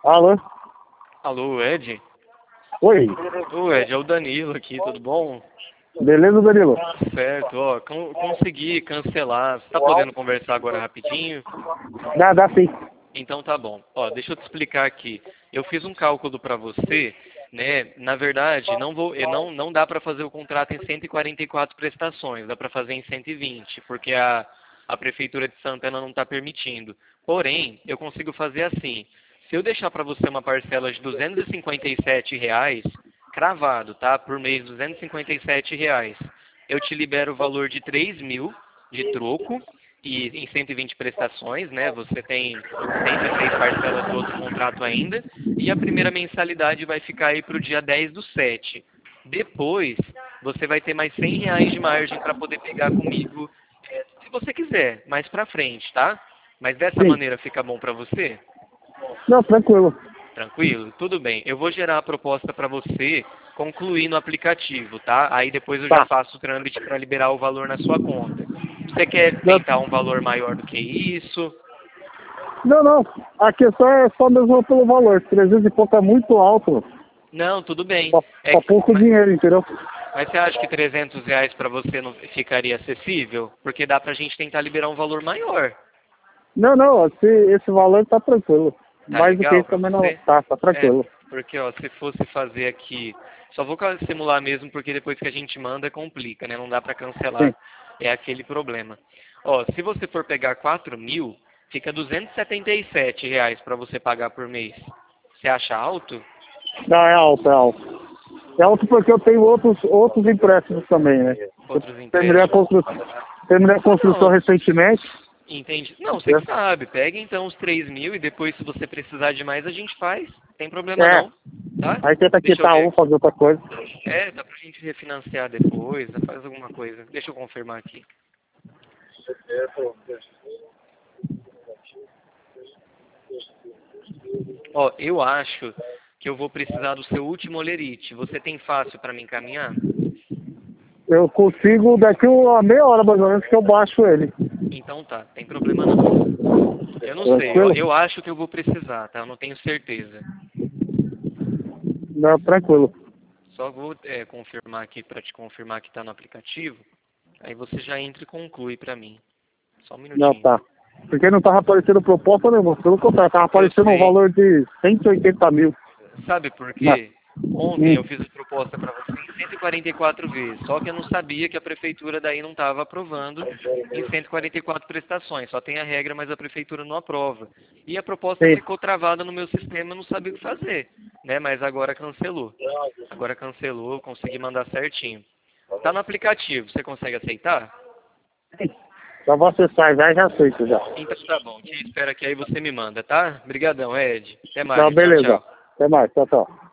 Alô? Alô, Ed? Oi. Ô, Ed, é o Danilo aqui, tudo bom? Beleza, Danilo? Certo, ó, consegui cancelar. Você tá podendo conversar agora rapidinho? Dá sim. Então tá bom. Ó, deixa eu te explicar aqui. Eu fiz um cálculo para você, né? Na verdade, não dá para fazer o contrato em 144 prestações, dá para fazer em 120, porque a prefeitura de Santana não está permitindo. Porém, eu consigo fazer assim. Se eu deixar para você uma parcela de R$ 257, cravado, tá? Por mês, R$ 257, eu te libero o valor de 3.000 de troco e em 120 prestações, né? Você tem 103 parcelas do outro contrato ainda e a primeira mensalidade vai ficar aí para o dia 10/7. Depois, você vai ter mais R$ 100 de margem para poder pegar comigo, se você quiser, mais para frente, tá? Mas dessa Sim. maneira fica bom para você? Não, tranquilo. Tranquilo? Tudo bem. Eu vou gerar a proposta para você concluir no aplicativo, tá? Aí depois eu já Tá. faço o trâmite para liberar o valor na sua conta. Você quer Não, tentar um valor maior do que isso? não. A questão é só mesmo pelo valor. 300 e pouco é muito alto. Não, tudo bem. Só pouco dinheiro, entendeu? Mas você acha que R$ 300 para você não ficaria acessível? Porque dá pra gente tentar liberar um valor maior. Não. Esse valor tá tranquilo. Tá Mais do que legal isso pra também não você? tá tranquilo. Porque ó, se fosse fazer aqui, só vou simular mesmo porque depois que a gente manda complica, né? Não dá pra cancelar, Sim. é aquele problema. Ó, se você for pegar 4.000, fica R$ 277 para você pagar por mês. Você acha alto? Não, é alto, é alto. É alto porque eu tenho outros empréstimos também, né? Eu Outros terminei empréstimos? a construção Não, recentemente. entende? Não, você Né? que sabe. Pega então os 3.000 e depois se você precisar de mais a gente faz. Tem problema É. não, tá? Aí tenta Deixa eu quitar ver. um, fazer outra coisa. Dá pra gente refinanciar depois, faz alguma coisa. Deixa eu confirmar aqui. Ó, eu acho que eu vou precisar do seu último olerite. Você tem fácil para me encaminhar? Eu consigo daqui a meia hora mais ou menos que eu baixo ele. Então tá, tem problema não. Eu não sei, Tranquilo? eu acho que eu vou precisar, tá? Eu não tenho certeza. Não, tranquilo. Só vou confirmar aqui para te confirmar que tá no aplicativo. Aí você já entra e conclui para mim. Só um Não, minutinho. tá. Porque não tava aparecendo proposta nenhuma. Pelo contrário, tava Eu aparecendo um sei. valor de 180 mil. Sabe por Não. quê? Ontem eu fiz a proposta para você em 144 vezes, só que eu não sabia que a prefeitura daí não estava aprovando em 144 prestações. Só tem a regra, mas a prefeitura não aprova. E a proposta Sim. ficou travada no meu sistema, eu não sabia o que fazer, né? Mas agora cancelou. Agora cancelou, consegui mandar certinho. Tá no aplicativo, você consegue aceitar? Só vou acessar já aceito já. Então tá bom, te espero que aí você me manda, tá? Obrigadão, Ed. Até Não, mais, tchau, beleza. tchau. Até mais. Tchau.